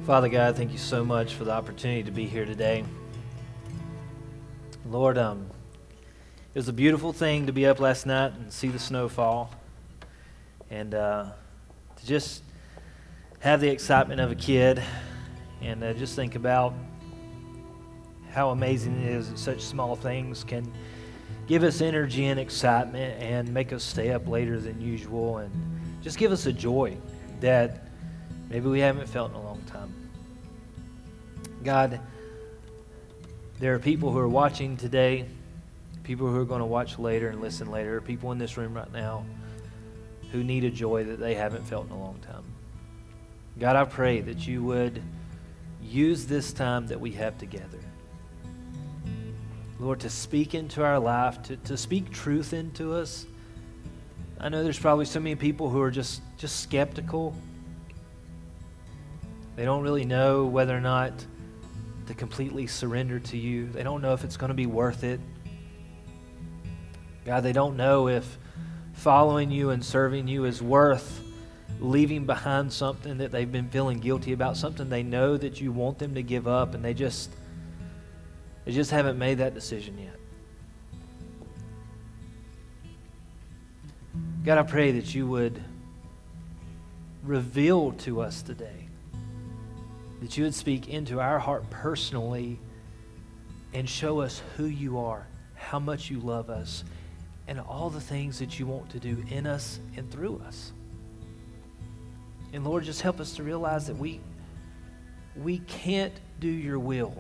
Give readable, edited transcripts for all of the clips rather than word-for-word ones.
Father God, thank you so much for the opportunity to be here today. Lord, it was a beautiful thing to be up last night and see the snow fall, and to just have the excitement of a kid, and just think about how amazing it is that such small things can give us energy and excitement and make us stay up later than usual, and just give us a joy that maybe we haven't felt in a long time. God, there are people who are watching today, people who are going to watch later and listen later, people in this room right now who need a joy that they haven't felt in a long time. God, I pray that you would use this time that we have together, Lord, to speak into our life, to speak truth into us. I know there's probably so many people who are just skeptical. They don't really know whether or not to completely surrender to you. They don't know if it's going to be worth it. God, they don't know if following you and serving you is worth leaving behind something that they've been feeling guilty about, something they know that you want them to give up, and they just haven't made that decision yet. God, I pray that you would reveal to us today, that you would speak into our heart personally and show us who you are, how much you love us, and all the things that you want to do in us and through us. And Lord, just help us to realize that we can't do your will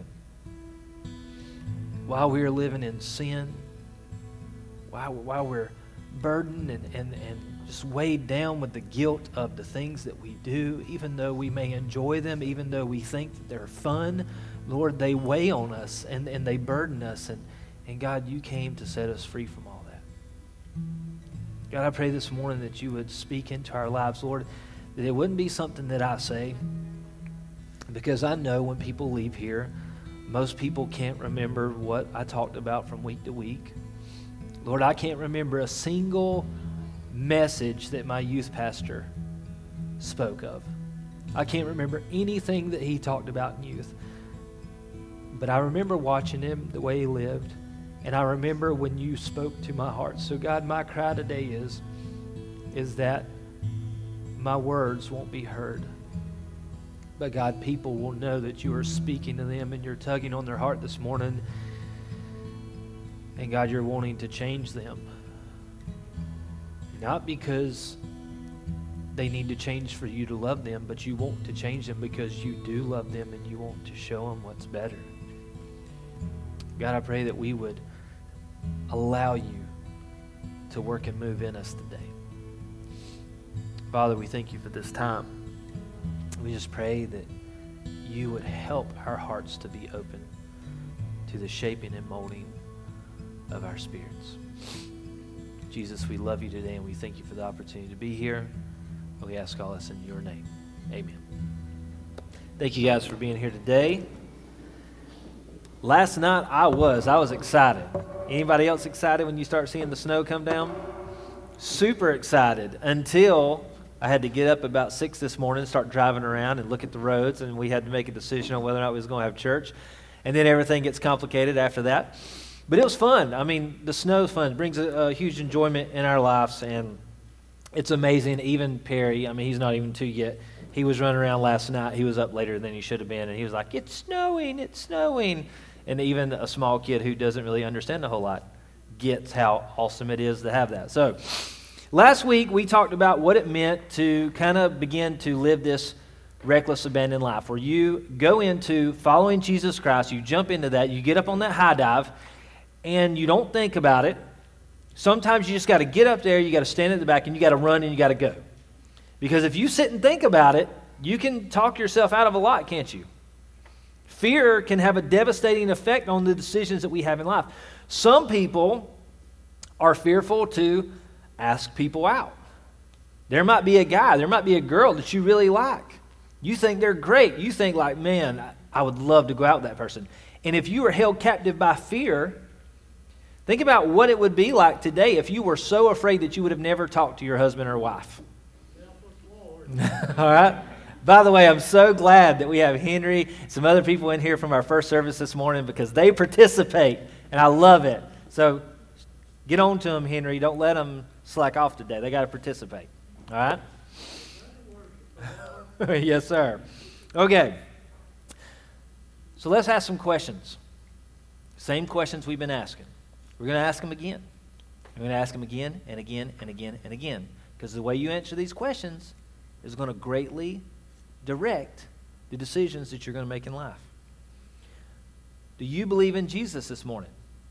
while we are living in sin, while we're burdened and just weighed down with the guilt of the things that we do, even though we may enjoy them, even though we think that they're fun. Lord, they weigh on us and they burden us. And God, you came to set us free from all that. God, I pray this morning that you would speak into our lives, Lord, that it wouldn't be something that I say, because I know when people leave here, most people can't remember what I talked about from week to week. Lord, I can't remember a single message that my youth pastor spoke of. I can't remember anything that he talked about in youth. But I remember watching him, the way he lived, and I remember when you spoke to my heart. So God, my cry today is that my words won't be heard. But God, people will know that you are speaking to them and you're tugging on their heart this morning. And God, you're wanting to change them. Not because they need to change for you to love them, but you want to change them because you do love them and you want to show them what's better. God, I pray that we would allow you to work and move in us today. Father, we thank you for this time. We just pray that you would help our hearts to be open to the shaping and molding of our spirits. Jesus, we love you today, and we thank you for the opportunity to be here. And we ask all this in your name. Amen. Thank you guys for being here today. Last night I was excited. Anybody else excited when you start seeing the snow come down? Super excited until I had to get up about 6 this morning, start driving around and look at the roads, and we had to make a decision on whether or not we was going to have church. And then everything gets complicated after that. But it was fun. I mean, the snow is fun. It brings a huge enjoyment in our lives, and it's amazing. Even Perry, I mean, he's not even 2 yet. He was running around last night. He was up later than he should have been, and he was like, it's snowing, it's snowing. And even a small kid who doesn't really understand a whole lot gets how awesome it is to have that. So last week, we talked about what it meant to kind of begin to live this reckless, abandoned life, where you go into following Jesus Christ, you jump into that, you get up on that high dive, and you don't think about it. Sometimes you just got to get up there, you got to stand at the back, and you got to run and you got to go. Because if you sit and think about it, you can talk yourself out of a lot, can't you? Fear can have a devastating effect on the decisions that we have in life. Some people are fearful to ask people out. There might be a guy, there might be a girl that you really like. You think they're great. You think like, man, I would love to go out with that person. And if you were held captive by fear, think about what it would be like today if you were so afraid that you would have never talked to your husband or wife. All right? By the way, I'm so glad that we have Henry, some other people in here from our first service this morning because they participate, and I love it. So get on to them, Henry. Don't let them slack off today. They got to participate. All right? Yes, sir. Okay. So let's ask some questions. Same questions we've been asking. We're going to ask them again. We're going to ask them again and again and again and again. Because the way you answer these questions is going to greatly direct the decisions that you're going to make in life. Do you believe in Jesus this morning?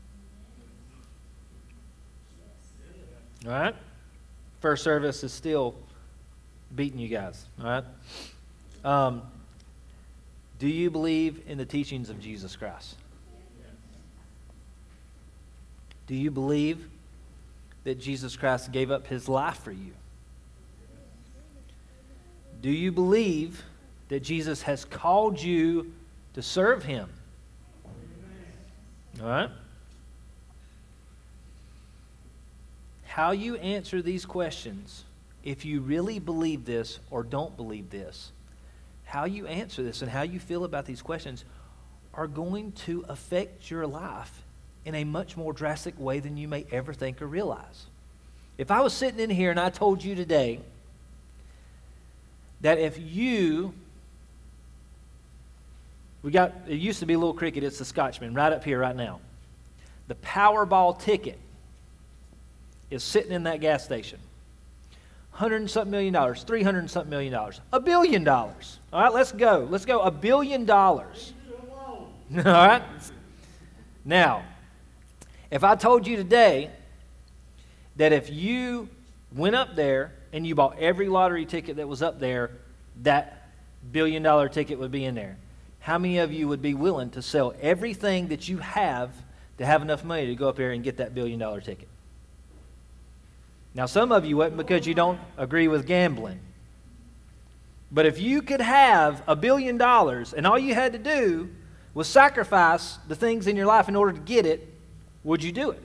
All right? First service is still beating you guys. All right? Do you believe in the teachings of Jesus Christ? Do you believe that Jesus Christ gave up his life for you? Do you believe that Jesus has called you to serve him? All right? How you answer these questions, if you really believe this or don't believe this, how you answer this and how you feel about these questions are going to affect your life in a much more drastic way than you may ever think or realize. If I was sitting in here and I told you today that if you, it used to be a little cricket, it's the Scotchman right up here right now. The Powerball ticket is sitting in that gas station. $100 and something million, $300 and something million, $1 billion. All right, let's go. Let's go, $1 billion. All right? Now, if I told you today that if you went up there and you bought every lottery ticket that was up there, that $1 billion ticket would be in there, how many of you would be willing to sell everything that you have to have enough money to go up there and get that $1 billion ticket? Now, some of you wouldn't because you don't agree with gambling. But if you could have $1 billion and all you had to do was sacrifice the things in your life in order to get it, would you do it?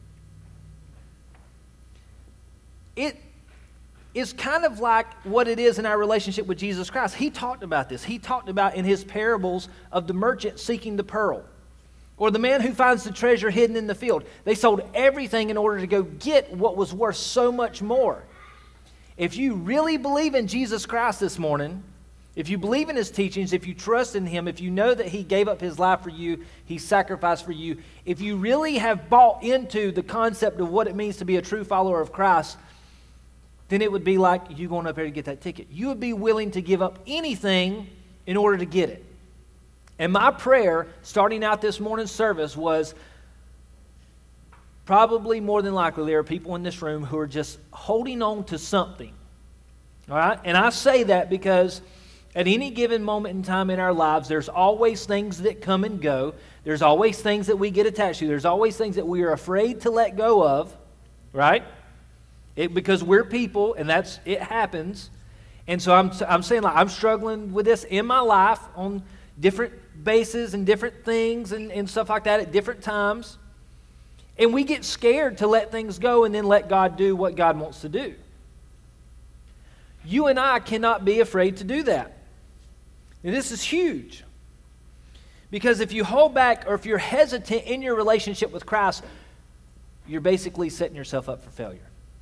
It is kind of like what it is in our relationship with Jesus Christ. He talked about this. He talked about in his parables of the merchant seeking the pearl, or the man who finds the treasure hidden in the field. They sold everything in order to go get what was worth so much more. If you really believe in Jesus Christ this morning, if you believe in his teachings, if you trust in him, if you know that he gave up his life for you, he sacrificed for you, if you really have bought into the concept of what it means to be a true follower of Christ, then it would be like you going up there to get that ticket. You would be willing to give up anything in order to get it. And my prayer, starting out this morning's service, was probably more than likely there are people in this room who are just holding on to something. All right? And I say that because at any given moment in time in our lives, there's always things that come and go. There's always things that we get attached to. There's always things that we are afraid to let go of, right? Because we're people, and it happens. And so I'm saying, like, I'm struggling with this in my life on different bases and different things and stuff like that at different times. And we get scared to let things go and then let God do what God wants to do. You and I cannot be afraid to do that. And this is huge. Because if you hold back or if you're hesitant in your relationship with Christ, you're basically setting yourself up for failure.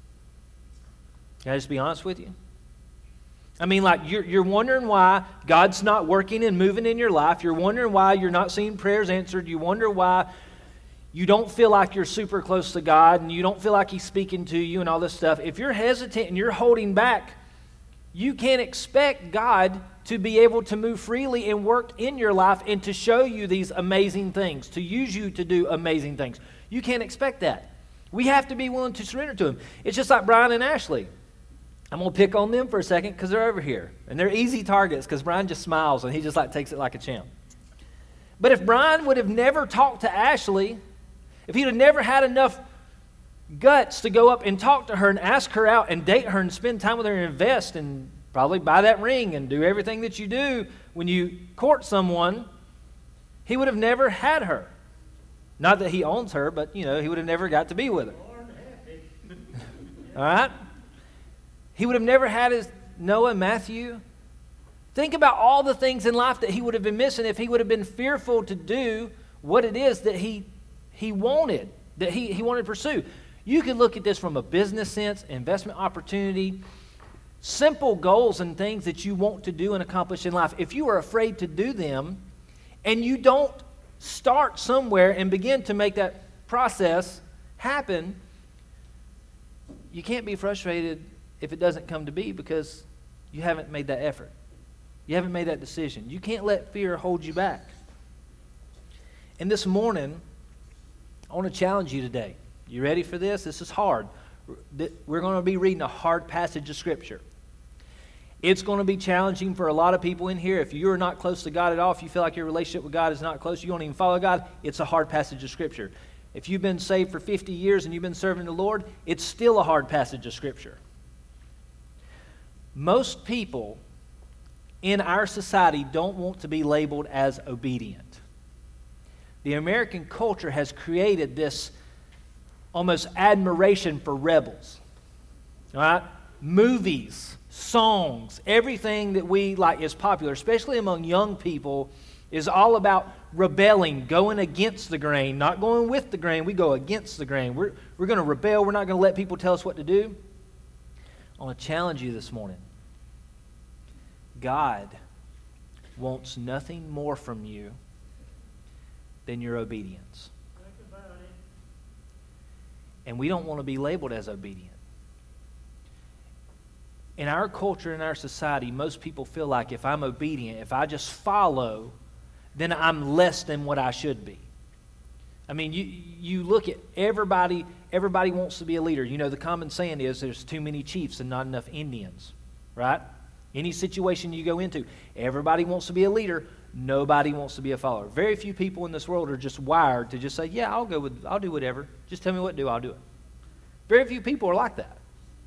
Can I just be honest with you? I mean, like, you're wondering why God's not working and moving in your life. You're wondering why you're not seeing prayers answered. You wonder why you don't feel like you're super close to God and you don't feel like he's speaking to you and all this stuff. If you're hesitant and you're holding back, you can't expect God to be able to move freely and work in your life and to show you these amazing things, to use you to do amazing things. You can't expect that. We have to be willing to surrender to him. It's just like Brian and Ashley. I'm going to pick on them for a second because they're over here. And they're easy targets because Brian just smiles and he just like takes it like a champ. But if Brian would have never talked to Ashley, if he'd have never had enough guts to go up and talk to her and ask her out and date her and spend time with her and invest and probably buy that ring and do everything that you do when you court someone, he would have never had her. Not that he owns her, but, he would have never got to be with her. All right? He would have never had his Noah, Matthew, Think about all the things in life that he would have been missing if he would have been fearful to do what it is that he wanted, that he wanted to pursue. You can look at this from a business sense, investment opportunity, simple goals and things that you want to do and accomplish in life. If you are afraid to do them and you don't start somewhere and begin to make that process happen, you can't be frustrated if it doesn't come to be because you haven't made that effort. You haven't made that decision. You can't let fear hold you back. And this morning, I want to challenge you today. You ready for this? This is hard. We're going to be reading a hard passage of Scripture. It's going to be challenging for a lot of people in here. If you're not close to God at all, if you feel like your relationship with God is not close, you don't even follow God, it's a hard passage of Scripture. If you've been saved for 50 years and you've been serving the Lord, it's still a hard passage of Scripture. Most people in our society don't want to be labeled as obedient. The American culture has created this almost admiration for rebels. All right? Movies, songs, everything that we like is popular, especially among young people, is all about rebelling, going against the grain, not going with the grain. We go against the grain. We're going to rebel. We're not going to let people tell us what to do. I want to challenge you this morning. God wants nothing more from you than your obedience. And we don't want to be labeled as obedient. In our culture, in our society, most people feel like if I'm obedient, if I just follow, then I'm less than what I should be. I mean, you look at everybody wants to be a leader. You know, the common saying is there's too many chiefs and not enough Indians, right? Any situation you go into, everybody wants to be a leader. Nobody wants to be a follower. Very few people in this world are just wired to just say, yeah, I'll do whatever. Just tell me what to do, I'll do it. Very few people are like that.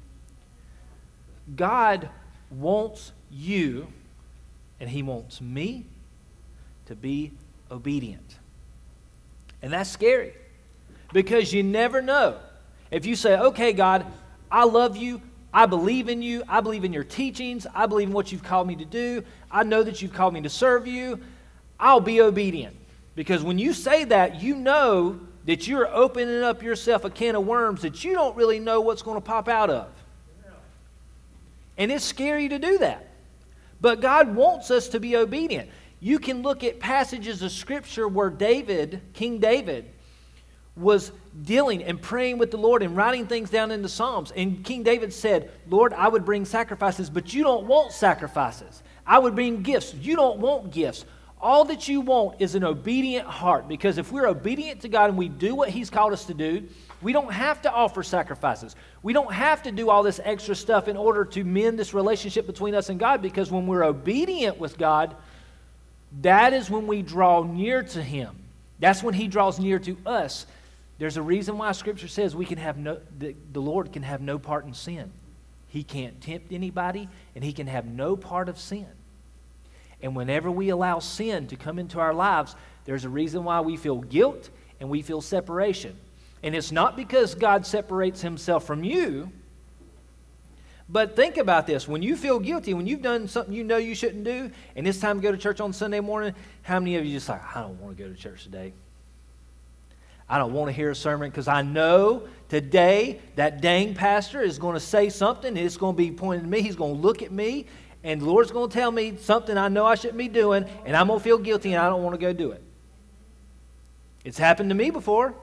God wants you, and He wants me to be obedient. And that's scary because you never know. If you say, okay, God, I love you, I believe in you, I believe in your teachings, I believe in what you've called me to do, I know that you've called me to serve you, I'll be obedient. Because when you say that, you know that you're opening up yourself a can of worms that you don't really know what's going to pop out of. And it's scary to do that. But God wants us to be obedient. You can look at passages of Scripture where King David, was dealing and praying with the Lord and writing things down in the Psalms. And King David said, Lord, I would bring sacrifices, but you don't want sacrifices. I would bring gifts. You don't want gifts. All that you want is an obedient heart, because if we're obedient to God and we do what He's called us to do, we don't have to offer sacrifices. We don't have to do all this extra stuff in order to mend this relationship between us and God, because when we're obedient with God, that is when we draw near to Him. That's when He draws near to us. There's a reason why Scripture says the Lord can have no part in sin. He can't tempt anybody, and He can have no part of sin. And whenever we allow sin to come into our lives, there's a reason why we feel guilt and we feel separation. And it's not because God separates Himself from you, but think about this. When you feel guilty, when you've done something you know you shouldn't do, and it's time to go to church on Sunday morning, how many of you just like, I don't want to go to church today? I don't want to hear a sermon because I know today that dang pastor is going to say something, and it's going to be pointing to me. He's going to look at me, and the Lord's going to tell me something I know I shouldn't be doing, and I'm going to feel guilty, and I don't want to go do it. It's happened to me before.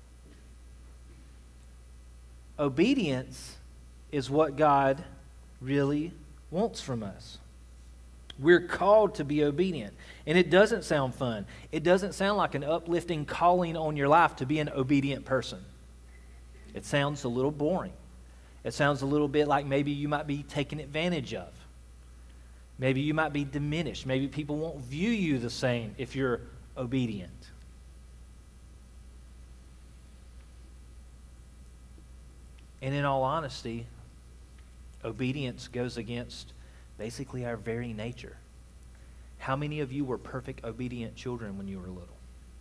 Obedience is what God really wants from us. We're called to be obedient. And it doesn't sound fun. It doesn't sound like an uplifting calling on your life to be an obedient person. It sounds a little boring. It sounds a little bit like maybe you might be taken advantage of. Maybe you might be diminished. Maybe people won't view you the same if you're obedient. And in all honesty, obedience goes against basically our very nature. How many of you were perfect, obedient children when you were little?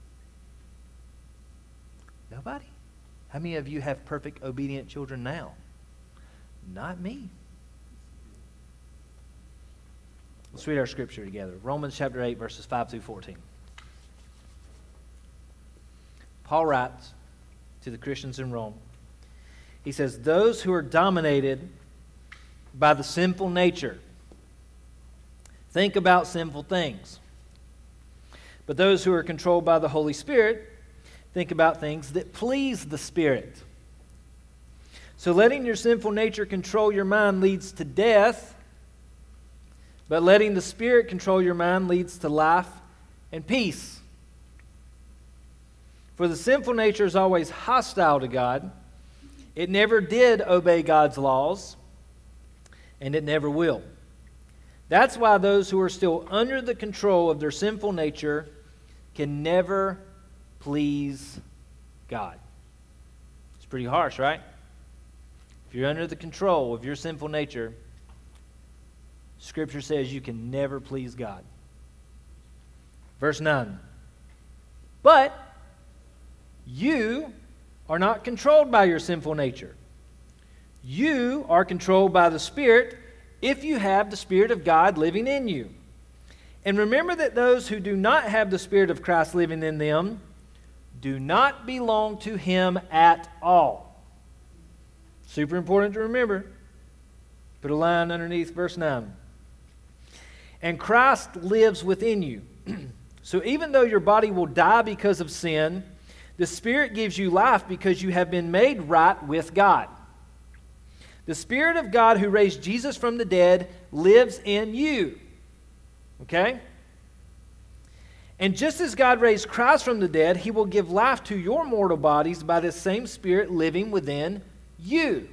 Nobody? How many of you have perfect, obedient children now? Not me. Let's read our scripture together. Romans chapter 8, verses 5 through 14. Paul writes to the Christians in Rome. He says, those who are dominated by the sinful nature think about sinful things. But those who are controlled by the Holy Spirit think about things that please the Spirit. So letting your sinful nature control your mind leads to death, but letting the Spirit control your mind leads to life and peace. For the sinful nature is always hostile to God. It never did obey God's laws, and it never will. That's why those who are still under the control of their sinful nature can never please God. It's pretty harsh, right? If you're under the control of your sinful nature, Scripture says you can never please God. Verse 9. But you are not controlled by your sinful nature. You are controlled by the Spirit if you have the Spirit of God living in you. And remember that those who do not have the Spirit of Christ living in them do not belong to Him at all. Super important to remember. Put a line underneath verse 9. And Christ lives within you. So even though your body will die because of sin, the Spirit gives you life because you have been made right with God. The Spirit of God who raised Jesus from the dead lives in you. Okay? And just as God raised Christ from the dead, He will give life to your mortal bodies by this same Spirit living within you.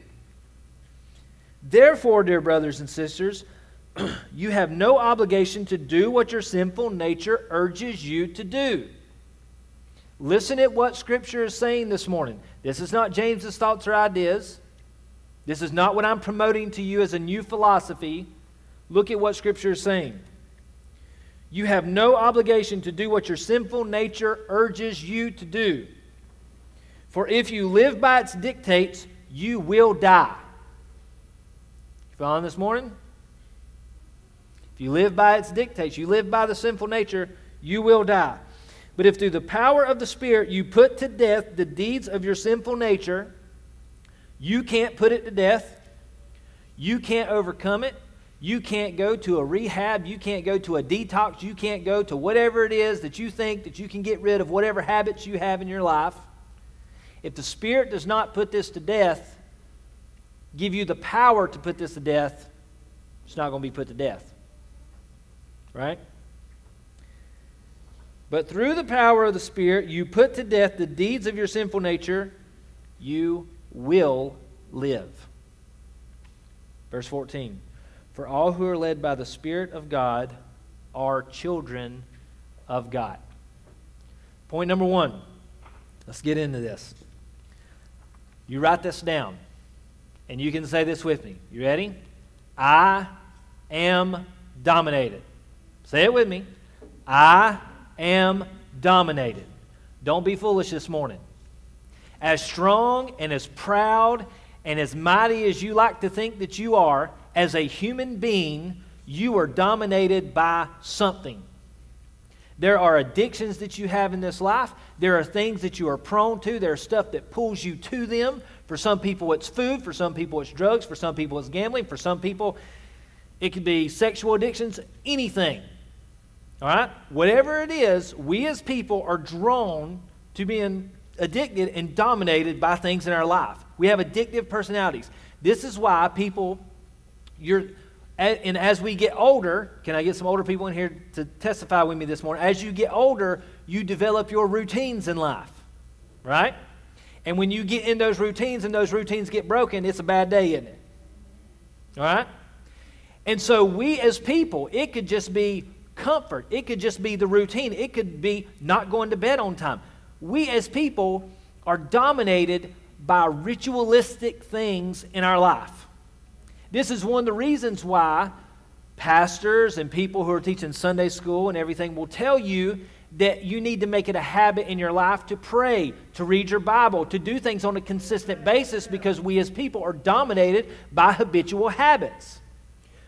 Therefore, dear brothers and sisters, you have no obligation to do what your sinful nature urges you to do. Listen at what Scripture is saying this morning. This is not James's thoughts or ideas. This is not what I'm promoting to you as a new philosophy. Look at what Scripture is saying. You have no obligation to do what your sinful nature urges you to do. For if you live by its dictates, you will die. You following this morning? If you live by its dictates, you live by the sinful nature, you will die. But if through the power of the Spirit you put to death the deeds of your sinful nature, you can't put it to death. You can't overcome it. You can't go to a rehab. You can't go to a detox. You can't go to whatever it is that you think that you can get rid of whatever habits you have in your life. If the Spirit does not put this to death, give you the power to put this to death, it's not going to be put to death. Right? But through the power of the Spirit, you put to death the deeds of your sinful nature, you will live. Verse 14. For all who are led by the Spirit of God are children of God. Point number 1. Let's get into this. You write this down, and you can say this with me. You ready? I am dominated. Say it with me. I am dominated. Don't be foolish this morning. As strong and as proud and as mighty as you like to think that you are, as a human being, you are dominated by something. There are addictions that you have in this life. There are things that you are prone to. There's stuff that pulls you to them. For some people, it's food. For some people, it's drugs. For some people, it's gambling. For some people, it could be sexual addictions, anything. All right? Whatever it is, we as people are drawn to being addicted and dominated by things in our life. We have addictive personalities. This is why people, and as we get older, can I get some older people in here to testify with me this morning? As you get older, you develop your routines in life, right? And when you get in those routines and those routines get broken, it's a bad day, isn't it? All right? And so we as people, it could just be comfort. It could just be the routine. It could be not going to bed on time. We as people are dominated by ritualistic things in our life. This is one of the reasons why pastors and people who are teaching Sunday school and everything will tell you that you need to make it a habit in your life to pray, to read your Bible, to do things on a consistent basis, because we as people are dominated by habitual habits.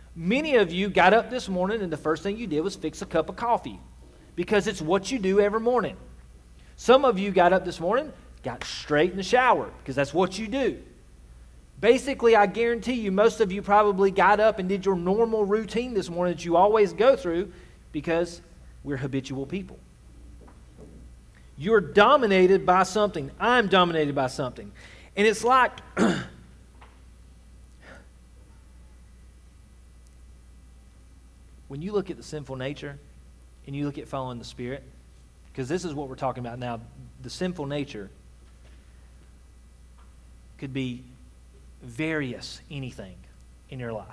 Many of you got up this morning and the first thing you did was fix a cup of coffee because it's what you do every morning. Some of you got up this morning, got straight in the shower because that's what you do. Basically, I guarantee you, most of you probably got up and did your normal routine this morning that you always go through because we're habitual people. You're dominated by something. I'm dominated by something. And it's like when you look at the sinful nature and you look at following the Spirit, because this is what we're talking about now, the sinful nature could be anything in your life.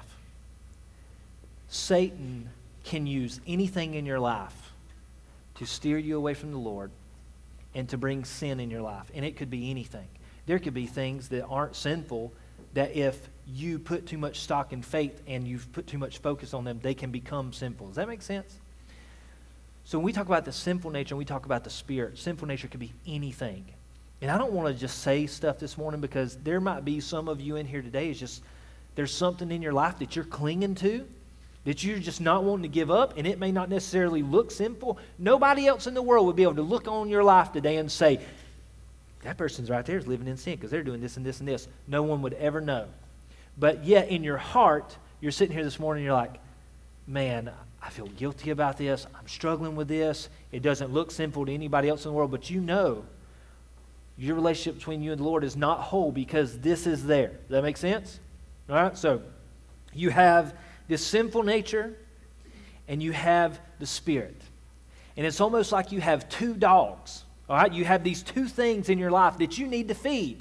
Satan can use anything in your life to steer you away from the Lord and to bring sin in your life. And it could be anything. There could be things that aren't sinful that if you put too much stock in faith and you put too much focus on them, they can become sinful. Does that make sense? So when we talk about the sinful nature and we talk about the Spirit, sinful nature could be anything. And I don't want to just say stuff this morning because there might be some of you in here today, it's just there's something in your life that you're clinging to, that you're just not wanting to give up, and it may not necessarily look sinful. Nobody else in the world would be able to look on your life today and say, that person's right there is living in sin because they're doing this and this and this. No one would ever know. But yet in your heart, you're sitting here this morning and you're like, man, I feel guilty about this. I'm struggling with this. It doesn't look sinful to anybody else in the world, but you know your relationship between you and the Lord is not whole because this is there. Does that make sense? All right, so you have this sinful nature and you have the Spirit. And it's almost like you have two dogs. All right, you have these two things in your life that you need to feed.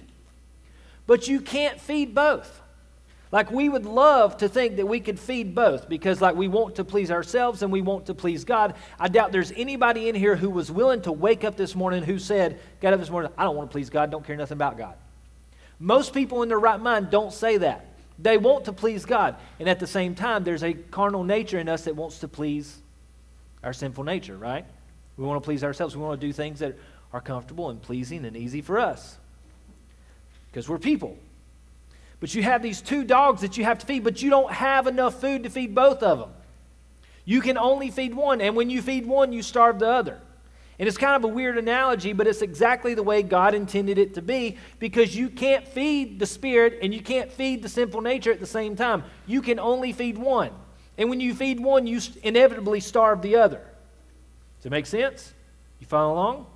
But you can't feed both. Like we would love to think that we could feed both because like we want to please ourselves and we want to please God. I doubt there's anybody in here who was willing to wake up this morning who got up this morning, I don't want to please God, don't care nothing about God. Most people in their right mind don't say that. They want to please God. And at the same time, there's a carnal nature in us that wants to please our sinful nature, right? We want to please ourselves. We want to do things that are comfortable and pleasing and easy for us because we're people. But you have these two dogs that you have to feed, but you don't have enough food to feed both of them. You can only feed one, and when you feed one, you starve the other. And it's kind of a weird analogy, but it's exactly the way God intended it to be because you can't feed the Spirit and you can't feed the sinful nature at the same time. You can only feed one. And when you feed one, you inevitably starve the other. Does it make sense? You follow along?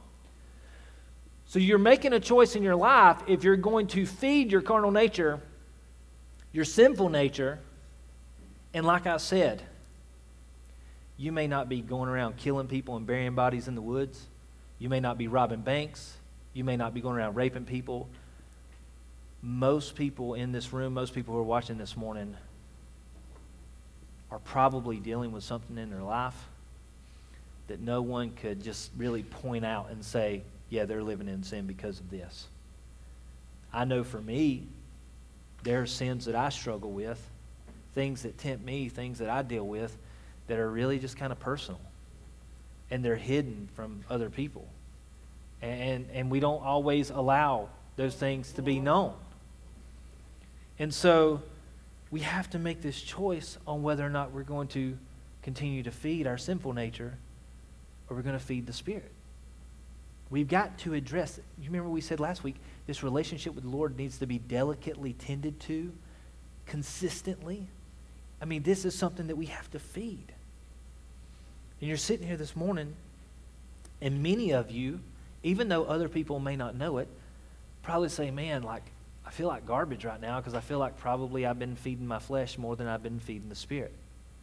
So you're making a choice in your life if you're going to feed your carnal nature, your sinful nature, and like I said, you may not be going around killing people and burying bodies in the woods. You may not be robbing banks. You may not be going around raping people. Most people in this room, most people who are watching this morning are probably dealing with something in their life that no one could just really point out and say, yeah, they're living in sin because of this. I know for me, there are sins that I struggle with, things that tempt me, things that I deal with that are really just kind of personal. And they're hidden from other people. And we don't always allow those things to be known. And so we have to make this choice on whether or not we're going to continue to feed our sinful nature or we're going to feed the Spirit. We've got to address it. You remember we said last week, this relationship with the Lord needs to be delicately tended to, consistently. I mean, this is something that we have to feed. And you're sitting here this morning, and many of you, even though other people may not know it, probably say, man, like, I feel like garbage right now because I feel like probably I've been feeding my flesh more than I've been feeding the Spirit.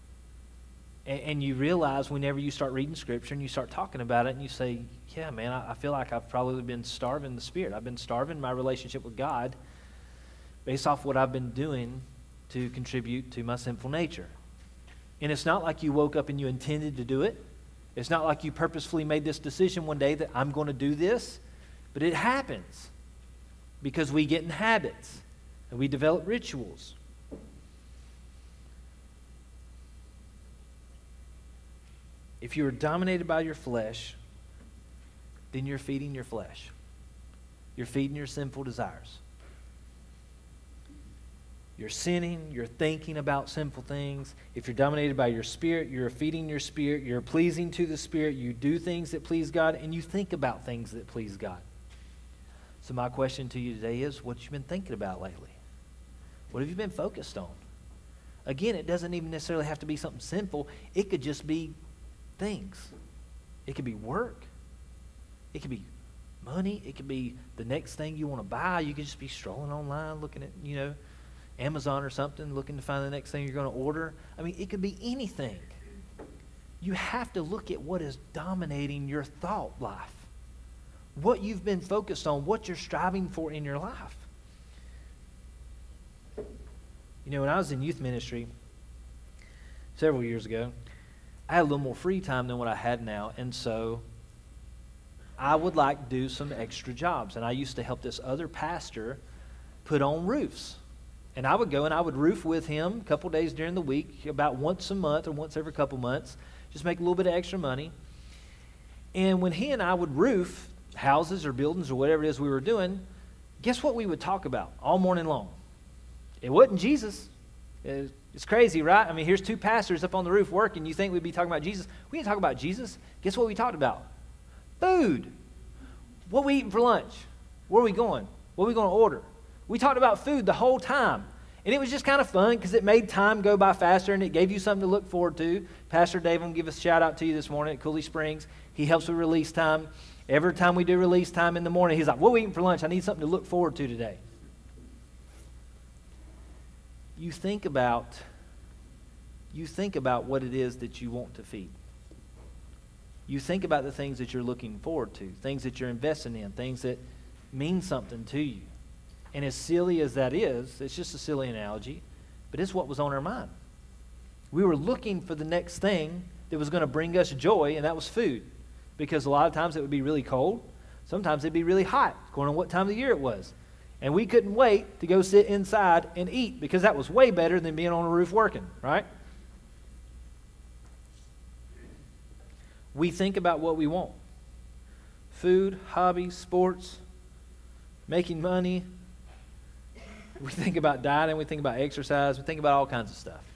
And you realize whenever you start reading Scripture and you start talking about it and you say, yeah, man, I feel like I've probably been starving the Spirit. I've been starving my relationship with God based off what I've been doing to contribute to my sinful nature. And it's not like you woke up and you intended to do it. It's not like you purposefully made this decision one day that I'm going to do this. But it happens because we get in habits and we develop rituals. If you are dominated by your flesh, then you're feeding your flesh. You're feeding your sinful desires. you're sinning, you're thinking about sinful things. If you're dominated by your spirit, you're feeding your spirit, you're pleasing to the Spirit, you do things that please God, and you think about things that please God. So my question to you today is, what have you been thinking about lately? What have you been focused on? Again, it doesn't even necessarily have to be something sinful. It could just be things. It could be work. It could be money. It could be the next thing you want to buy. You could just be strolling online looking at, Amazon or something, looking to find the next thing you're going to order. I mean, it could be anything. You have to look at what is dominating your thought life. What you've been focused on, what you're striving for in your life. When I was in youth ministry several years ago, I had a little more free time than what I had now, and so I would like to do some extra jobs. And I used to help this other pastor put on roofs. And I would go and I would roof with him a couple days during the week, about once a month or once every couple months, just make a little bit of extra money. And when he and I would roof houses or buildings or whatever it is we were doing, guess what we would talk about all morning long? It wasn't Jesus. It's crazy, right? I mean, here's two pastors up on the roof working. You think we'd be talking about Jesus? We didn't talk about Jesus. Guess what we talked about? Food. What we eating for lunch? Where are we going? What are we going to order? We talked about food the whole time. And it was just kind of fun because it made time go by faster and it gave you something to look forward to. Pastor Dave will give a shout out to you this morning at Cooley Springs. He helps with release time. Every time we do release time in the morning, he's like, what are we eating for lunch? I need something to look forward to today. You think about what it is that you want to feed. You think about the things that you're looking forward to, things that you're investing in, things that mean something to you. And as silly as that is, it's just a silly analogy, but it's what was on our mind. We were looking for the next thing that was going to bring us joy, and that was food. Because a lot of times it would be really cold. Sometimes it'd be really hot, according to what time of the year it was. And we couldn't wait to go sit inside and eat because that was way better than being on a roof working, right? We think about what we want. Food, hobbies, sports, making money. We think about dieting, we think about exercise, we think about all kinds of stuff.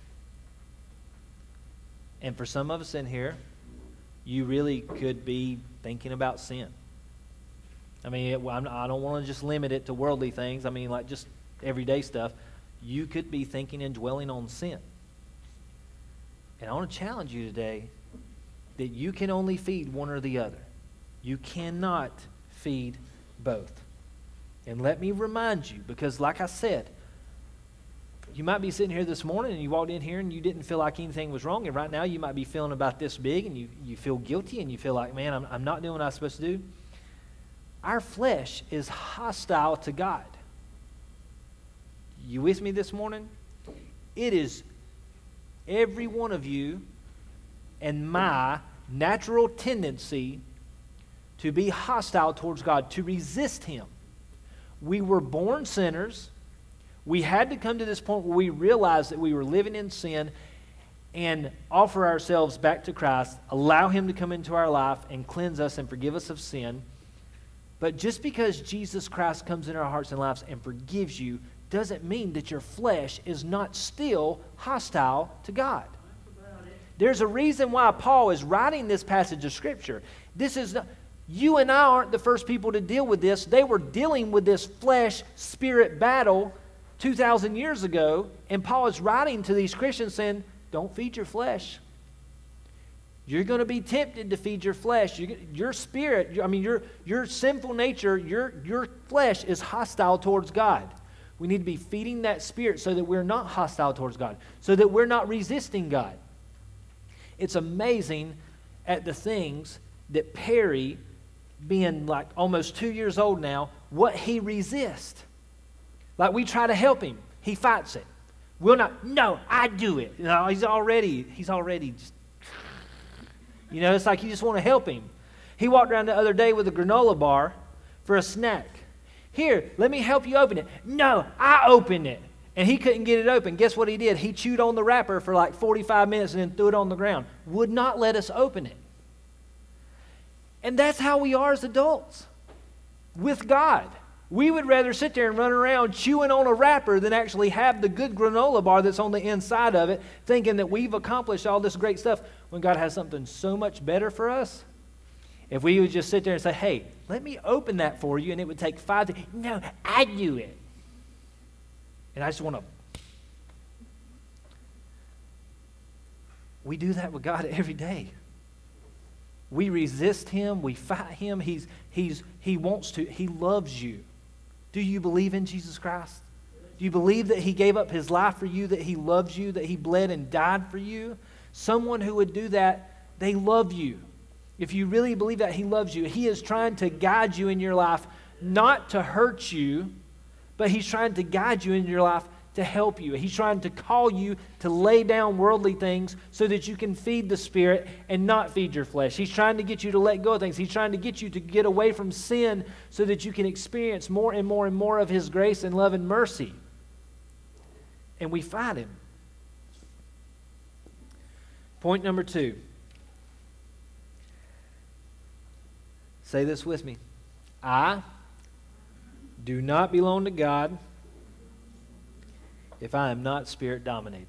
And for some of us in here, you really could be thinking about sin. I mean, I don't want to just limit it to worldly things. I mean, like just everyday stuff. You could be thinking and dwelling on sin. And I want to challenge you today that you can only feed one or the other. You cannot feed both. And let me remind you, because like I said, you might be sitting here this morning and you walked in here and you didn't feel like anything was wrong. And right now you might be feeling about this big and you feel guilty and you feel like, man, I'm not doing what I'm supposed to do. Our flesh is hostile to God. You with me this morning? It is every one of you and my natural tendency to be hostile towards God, to resist Him. We were born sinners. We had to come to this point where we realized that we were living in sin and offer ourselves back to Christ, allow Him to come into our life and cleanse us and forgive us of sin. But just because Jesus Christ comes into our hearts and lives and forgives you doesn't mean that your flesh is not still hostile to God. There's a reason why Paul is writing this passage of Scripture. This is not, you and I aren't the first people to deal with this. They were dealing with this flesh-spirit battle 2,000 years ago, and Paul is writing to these Christians saying, don't feed your flesh. You're going to be tempted to feed your flesh. Your spirit, your sinful nature, your flesh is hostile towards God. We need to be feeding that spirit so that we're not hostile towards God, so that we're not resisting God. It's amazing at the things that Perry, being like almost 2 years old now, what he resists. Like we try to help him, he fights it. We'll not, no, I do it. No, he's already just, it's like you just want to help him. He walked around the other day with a granola bar for a snack. Here, let me help you open it. No, I opened it. And he couldn't get it open. Guess what he did? He chewed on the wrapper for like 45 minutes and then threw it on the ground. Would not let us open it. And that's how we are as adults with God. We would rather sit there and run around chewing on a wrapper than actually have the good granola bar that's on the inside of it, thinking that we've accomplished all this great stuff when God has something so much better for us. If we would just sit there and say, hey, let me open that for you, and it would take 5 days. No, I do it. And I just want to. We do that with God every day. We resist him. We fight him. He wants to. He loves you. Do you believe in Jesus Christ? Do you believe that he gave up his life for you, that he loves you, that he bled and died for you? Someone who would do that, they love you. If you really believe that he loves you, he is trying to guide you in your life, not to hurt you, but he's trying to guide you in your life to help you. He's trying to call you to lay down worldly things so that you can feed the Spirit and not feed your flesh. He's trying to get you to let go of things. He's trying to get you to get away from sin so that you can experience more and more and more of his grace and love and mercy. And we fight him. Point number 2. Say this with me. I do not belong to God if I am not Spirit dominated.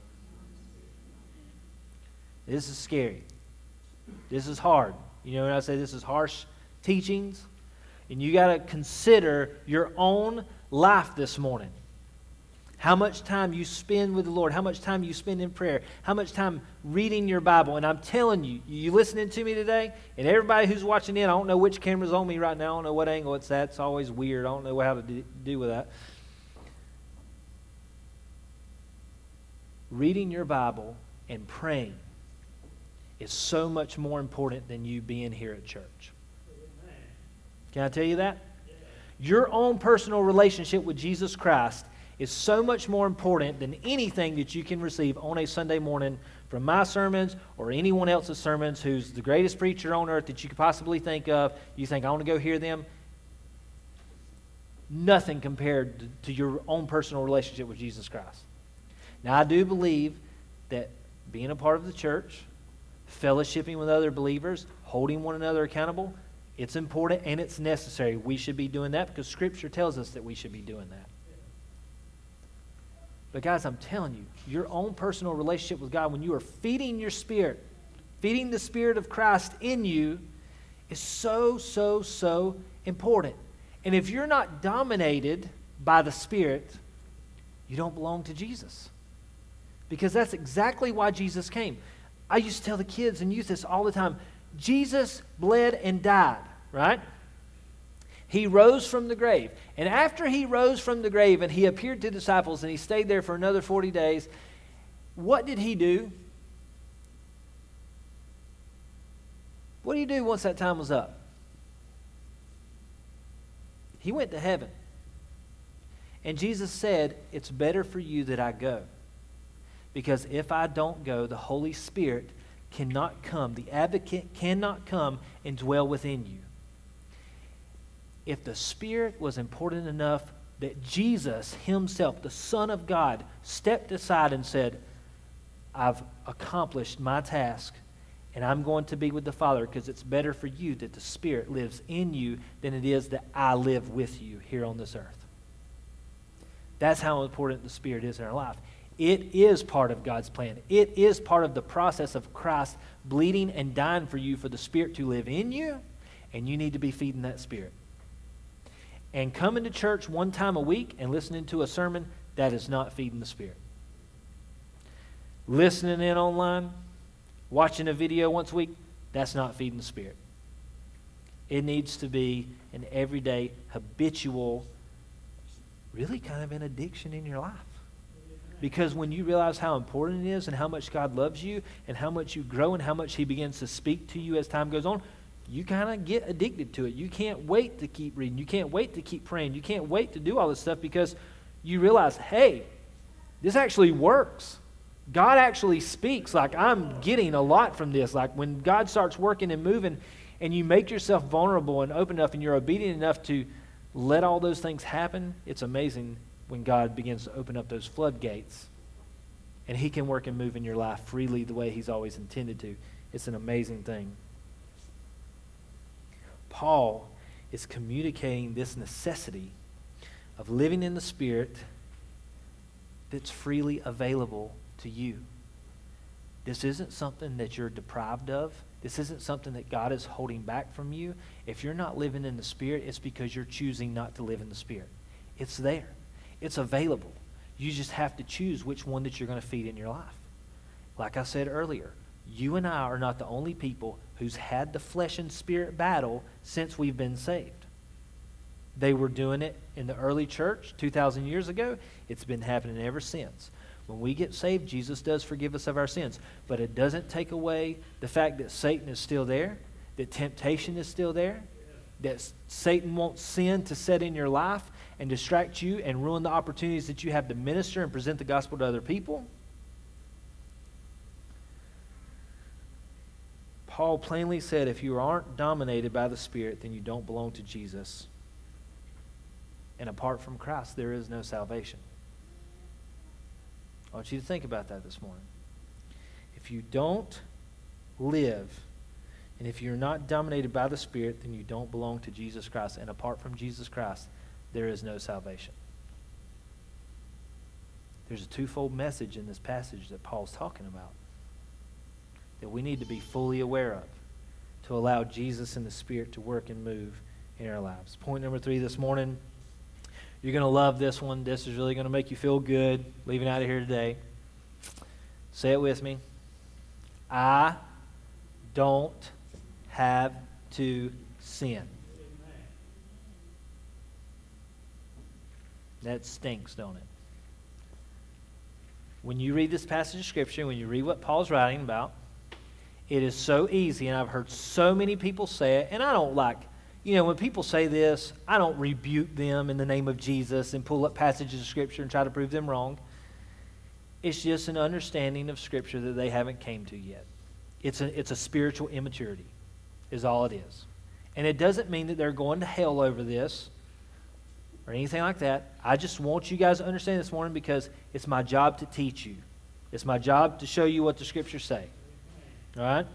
This is scary. This is hard. You know when I say this is harsh teachings? And you got to consider your own life this morning. How much time you spend with the Lord, how much time you spend in prayer, how much time reading your Bible. And I'm telling you, you listening to me today, and everybody who's watching in, I don't know which camera's on me right now, I don't know what angle it's at, it's always weird, I don't know how to do with that. Reading your Bible and praying is so much more important than you being here at church. Can I tell you that? Your own personal relationship with Jesus Christ is so much more important than anything that you can receive on a Sunday morning from my sermons or anyone else's sermons who's the greatest preacher on earth that you could possibly think of. You think, I want to go hear them. Nothing compared to your own personal relationship with Jesus Christ. Now, I do believe that being a part of the church, fellowshipping with other believers, holding one another accountable, it's important and it's necessary. We should be doing that because Scripture tells us that we should be doing that. But guys, I'm telling you, your own personal relationship with God, when you are feeding your spirit, feeding the Spirit of Christ in you, is so, so, so important. And if you're not dominated by the Spirit, you don't belong to Jesus. Because that's exactly why Jesus came. I used to tell the kids and youth this all the time. Jesus bled and died, right? He rose from the grave. And after he rose from the grave and he appeared to disciples and he stayed there for another 40 days, what did he do? What did he do once that time was up? He went to heaven. And Jesus said, it's better for you that I go. Because if I don't go, the Holy Spirit cannot come. The advocate cannot come and dwell within you. If the Spirit was important enough that Jesus himself, the Son of God, stepped aside and said, I've accomplished my task and I'm going to be with the Father because it's better for you that the Spirit lives in you than it is that I live with you here on this earth. That's how important the Spirit is in our life. It is part of God's plan. It is part of the process of Christ bleeding and dying for you for the Spirit to live in you, and you need to be feeding that Spirit. And coming to church one time a week and listening to a sermon, that is not feeding the Spirit. Listening in online, watching a video once a week, that's not feeding the Spirit. It needs to be an everyday, habitual, really kind of an addiction in your life. Because when you realize how important it is and how much God loves you and how much you grow and how much he begins to speak to you as time goes on, you kind of get addicted to it. You can't wait to keep reading. You can't wait to keep praying. You can't wait to do all this stuff because you realize, hey, this actually works. God actually speaks. Like, I'm getting a lot from this. Like, when God starts working and moving and you make yourself vulnerable and open enough and you're obedient enough to let all those things happen, it's amazing when God begins to open up those floodgates and he can work and move in your life freely the way he's always intended to. It's an amazing thing. Paul is communicating this necessity of living in the Spirit that's freely available to you. This isn't something that you're deprived of. This isn't something that God is holding back from you. If you're not living in the Spirit, it's because you're choosing not to live in the Spirit. It's there. It's available. You just have to choose which one that you're going to feed in your life. Like I said earlier, you and I are not the only people who's had the flesh and spirit battle since we've been saved. They were doing it in the early church 2,000 years ago. It's been happening ever since. When we get saved, Jesus does forgive us of our sins. But it doesn't take away the fact that Satan is still there, that temptation is still there, that Satan wants sin to set in your life and distract you and ruin the opportunities that you have to minister and present the gospel to other people. Paul plainly said, if you aren't dominated by the Spirit, then you don't belong to Jesus. And apart from Christ, there is no salvation. I want you to think about that this morning. If you don't live, and if you're not dominated by the Spirit, then you don't belong to Jesus Christ. And apart from Jesus Christ, there is no salvation. There's a twofold message in this passage that Paul's talking about that we need to be fully aware of to allow Jesus and the Spirit to work and move in our lives. Point number 3 this morning. You're going to love this one. This is really going to make you feel good leaving out of here today. Say it with me. I don't have to sin. That stinks, don't it? When you read this passage of Scripture, when you read what Paul's writing about, it is so easy, and I've heard so many people say it, and I don't like, when people say this, I don't rebuke them in the name of Jesus and pull up passages of Scripture and try to prove them wrong. It's just an understanding of Scripture that they haven't came to yet. It's a spiritual immaturity is all it is. And it doesn't mean that they're going to hell over this or anything like that. I just want you guys to understand this morning because it's my job to teach you. It's my job to show you what the Scriptures say. All right?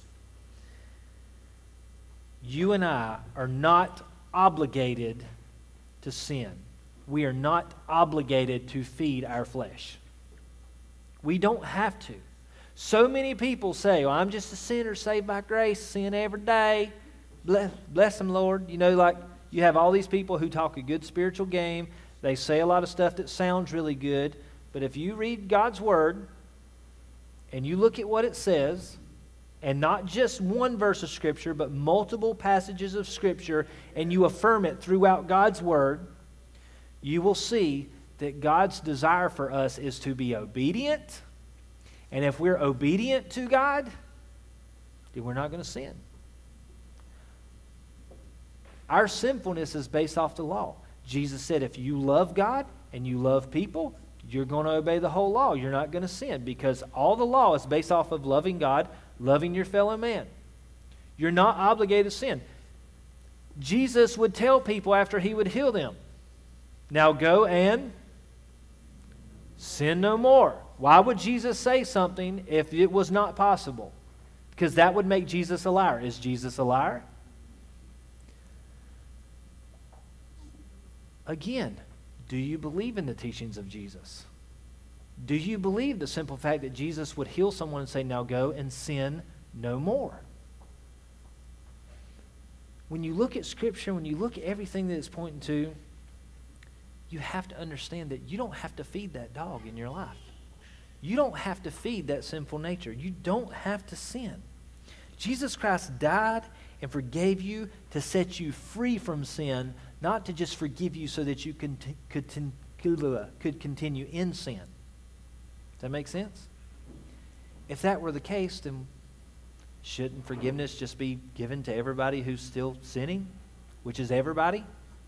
You and I are not obligated to sin. We are not obligated to feed our flesh. We don't have to. So many people say, well, I'm just a sinner saved by grace, sin every day. Bless them, Lord. Like you have all these people who talk a good spiritual game. They say a lot of stuff that sounds really good. But if you read God's Word and you look at what it says, and not just one verse of Scripture, but multiple passages of Scripture, and you affirm it throughout God's Word, you will see that God's desire for us is to be obedient. And if we're obedient to God, then we're not going to sin. Our sinfulness is based off the law. Jesus said, if you love God and you love people, you're going to obey the whole law. You're not going to sin because all the law is based off of loving God, loving your fellow man. You're not obligated to sin. Jesus would tell people after he would heal them, now go and sin no more. Why would Jesus say something if it was not possible? Because that would make Jesus a liar. Is Jesus a liar? Again, do you believe in the teachings of Jesus? Do you believe the simple fact that Jesus would heal someone and say, now go and sin no more? When you look at Scripture, when you look at everything that it's pointing to, you have to understand that you don't have to feed that dog in your life. You don't have to feed that sinful nature. You don't have to sin. Jesus Christ died and forgave you to set you free from sin, not to just forgive you so that you could continue in sin. Does that make sense? If that were the case, then shouldn't forgiveness just be given to everybody who's still sinning, which is everybody?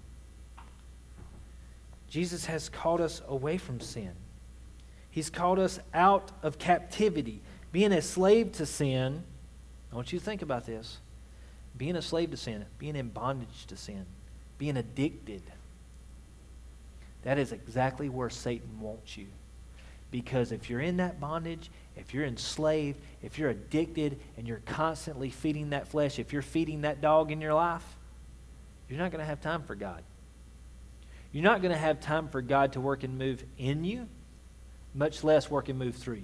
Jesus has called us away from sin. He's called us out of captivity. Being a slave to sin, I want you to think about this. Being a slave to sin, being in bondage to sin, being addicted. That is exactly where Satan wants you. Because if you're in that bondage, if you're enslaved, if you're addicted, and you're constantly feeding that flesh, if you're feeding that dog in your life, you're not going to have time for God. You're not going to have time for God to work and move in you, much less work and move through you.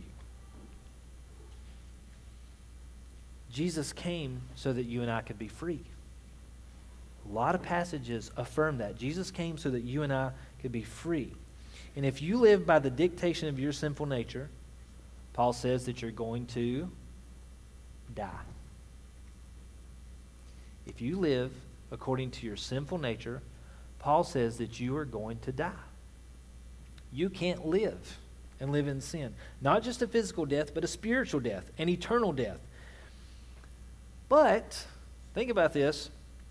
Jesus came so that you and I could be free. A lot of passages affirm that. Jesus came so that you and I could be free. And if you live by the dictation of your sinful nature, Paul says that you're going to die. If you live according to your sinful nature, Paul says that you are going to die. You can't live and live in sin. Not just a physical death, but a spiritual death, an eternal death. But, think about this.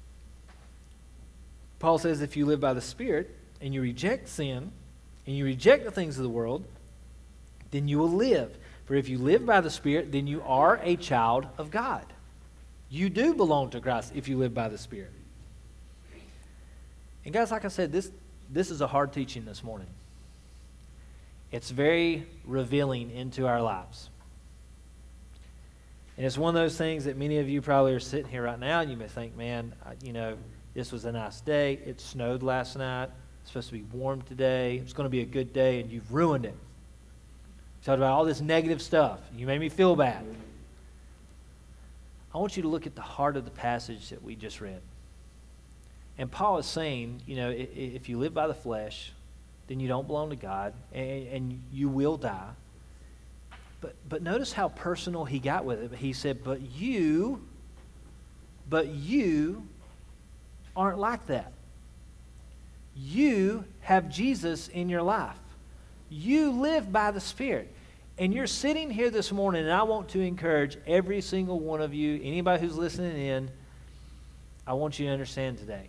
Paul says if you live by the Spirit and you reject sin and you reject the things of the world, then you will live. For if you live by the Spirit, then you are a child of God. You do belong to Christ if you live by the Spirit. And guys, like I said, this is a hard teaching this morning. It's very revealing into our lives. And it's one of those things that many of you probably are sitting here right now and you may think, man, this was a nice day. It snowed last night. It's supposed to be warm today. It's going to be a good day, and you've ruined it. You talked about all this negative stuff. You made me feel bad. I want you to look at the heart of the passage that we just read. And Paul is saying, if you live by the flesh, then you don't belong to God, and you will die. But notice how personal he got with it. He said, but you aren't like that. You have Jesus in your life. You live by the Spirit. And you're sitting here this morning, and I want to encourage every single one of you, anybody who's listening in, I want you to understand today.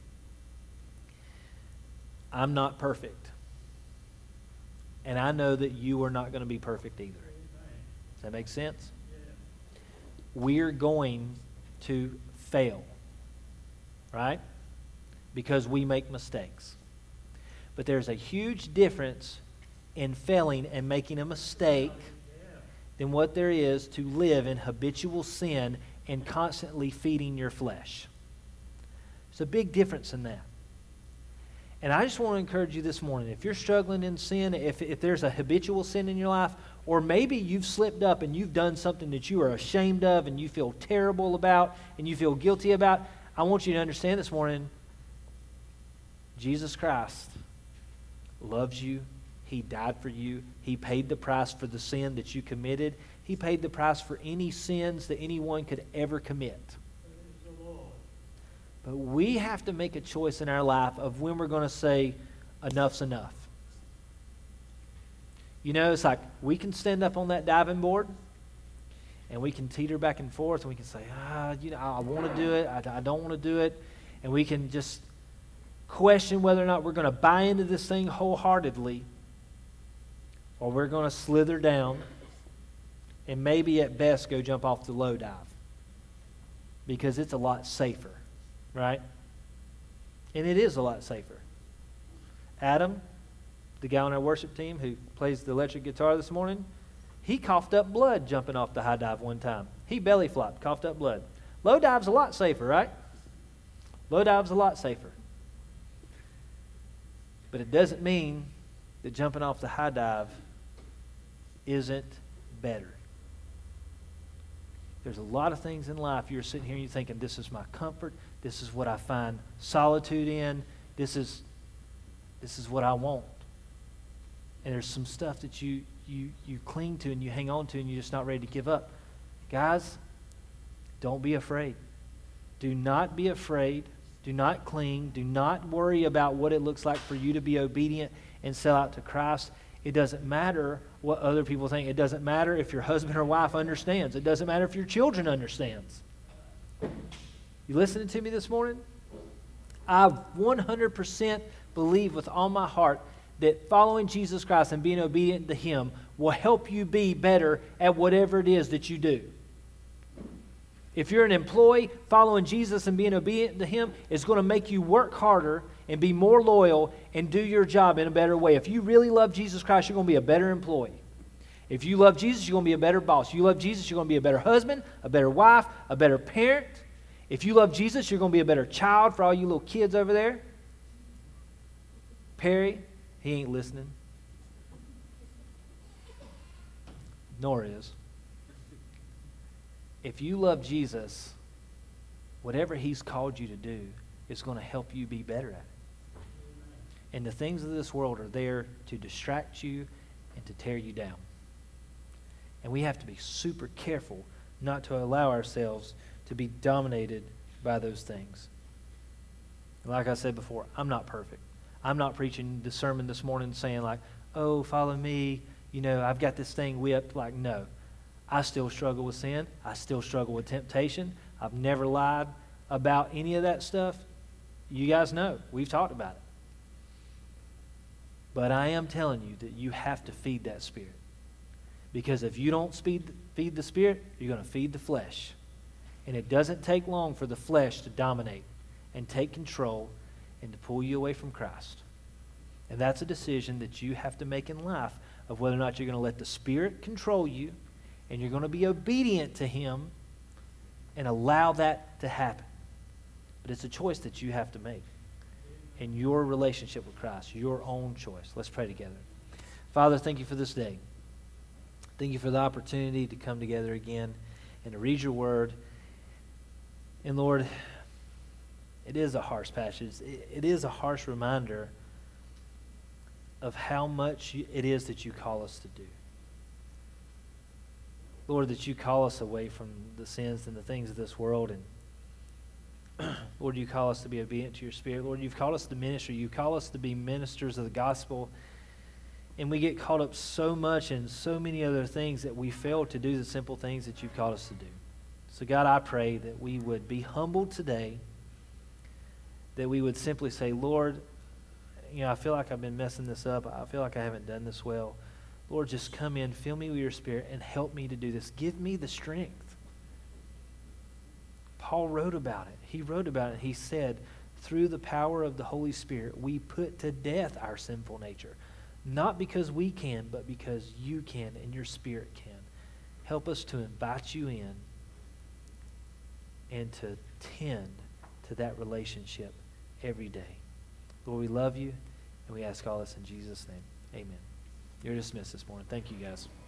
I'm not perfect. And I know that you are not going to be perfect either. Does that make sense? We're going to fail, right? Because we make mistakes. But there's a huge difference in failing and making a mistake than what there is to live in habitual sin and constantly feeding your flesh. There's a big difference in that. And I just want to encourage you this morning, if you're struggling in sin, if there's a habitual sin in your life, or maybe you've slipped up and you've done something that you are ashamed of and you feel terrible about and you feel guilty about, I want you to understand this morning, Jesus Christ loves you. He died for you. He paid the price for the sin that you committed. He paid the price for any sins that anyone could ever commit. But we have to make a choice in our life of when we're going to say, enough's enough. It's like we can stand up on that diving board and we can teeter back and forth and we can say, I want to do it, I don't want to do it. And we can just question whether or not we're going to buy into this thing wholeheartedly, or we're going to slither down and maybe at best go jump off the low dive because it's a lot safer, right? And it is a lot safer. Adam, the guy on our worship team who plays the electric guitar this morning, he coughed up blood jumping off the high dive one time. He belly flopped, coughed up blood. Low dive's a lot safer, right? Low dive's a lot safer. But it doesn't mean that jumping off the high dive isn't better. There's a lot of things in life you're sitting here and you're thinking, this is my comfort, this is what I find solitude in, this is what I want. And there's some stuff that you cling to and you hang on to and you're just not ready to give up. Guys, don't be afraid. Do not be afraid. Do not cling. Do not worry about what it looks like for you to be obedient and sell out to Christ. It doesn't matter what other people think. It doesn't matter if your husband or wife understands. It doesn't matter if your children understands. You listening to me this morning? I 100% believe with all my heart that following Jesus Christ and being obedient to Him will help you be better at whatever it is that you do. If you're an employee, following Jesus and being obedient to Him is going to make you work harder and be more loyal and do your job in a better way. If you really love Jesus Christ, you're going to be a better employee. If you love Jesus, you're going to be a better boss. You love Jesus, you're going to be a better husband, a better wife, a better parent. If you love Jesus, you're going to be a better child for all you little kids over there. Perry, he ain't listening. Nor is. If you love Jesus, whatever he's called you to do is going to help you be better at it. And the things of this world are there to distract you and to tear you down. And we have to be super careful not to allow ourselves to be dominated by those things. And like I said before, I'm not perfect. I'm not preaching the sermon this morning saying like, oh, follow me, I've got this thing whipped. Like, no. I still struggle with sin. I still struggle with temptation. I've never lied about any of that stuff. You guys know. We've talked about it. But I am telling you that you have to feed that spirit. Because if you don't feed the spirit, you're going to feed the flesh. And it doesn't take long for the flesh to dominate and take control and to pull you away from Christ. And that's a decision that you have to make in life of whether or not you're going to let the Spirit control you and you're going to be obedient to Him and allow that to happen. But it's a choice that you have to make in your relationship with Christ, your own choice. Let's pray together. Father, thank you for this day. Thank you for the opportunity to come together again and to read your word. And Lord, it is a harsh passage. It is a harsh reminder of how much it is that you call us to do. Lord, that you call us away from the sins and the things of this world. And Lord, you call us to be obedient to your Spirit. Lord, you've called us to ministry. You call us to be ministers of the gospel. And we get caught up so much in so many other things that we fail to do the simple things that you've called us to do. So God, I pray that we would be humbled today, that we would simply say, Lord, I feel like I've been messing this up. I feel like I haven't done this well. Lord, just come in, fill me with your Spirit, and help me to do this. Give me the strength. Paul wrote about it. He wrote about it. He said, through the power of the Holy Spirit, we put to death our sinful nature. Not because we can, but because you can and your Spirit can. Help us to invite you in and to tend to that relationship every day. Lord, we love you, and we ask all this in Jesus' name. Amen. You're dismissed this morning. Thank you, guys.